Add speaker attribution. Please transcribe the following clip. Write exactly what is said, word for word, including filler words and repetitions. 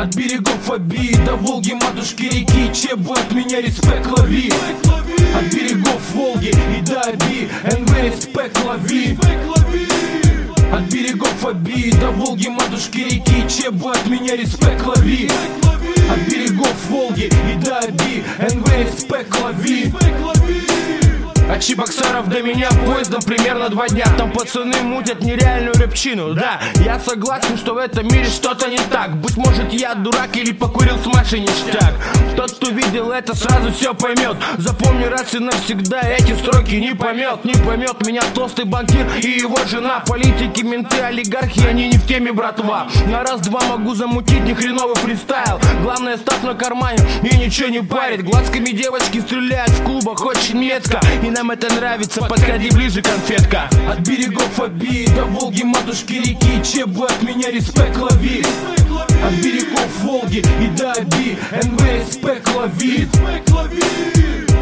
Speaker 1: От берегов Оби до Волги, матушки реки, ЧБ от меня респект лови. От берегов Волги и до Оби, эн вэ респект лови. От берегов Оби до Волги, матушки реки, ЧБ от меня респект лови. От берегов Волги и до Оби, эн вэ респект лови. От Чебоксаров до меня поездом примерно два дня. Там пацаны мутят нереальную рэпчину. Да, я согласен, что в этом мире что-то не так. Быть может, я дурак или покурил с Машей ништяк. Тот, кто видел это, сразу все поймет. Запомни раз и навсегда, эти строки не поймет. Не поймет меня толстый банкир и его жена. Политики, менты, олигархи, они не в теме, братва. На раз-два могу замутить нехреновый фристайл. Главное, став на кармане и ничего не парит. Глазками девочки стреляют в клубах очень метко. И нам это нравится, подходи ближе, конфетка. От берегов Оби до Волги, матушки реки, ЧБ от меня респект лови. От берегов Волги и до Оби, эн вэ респект лови.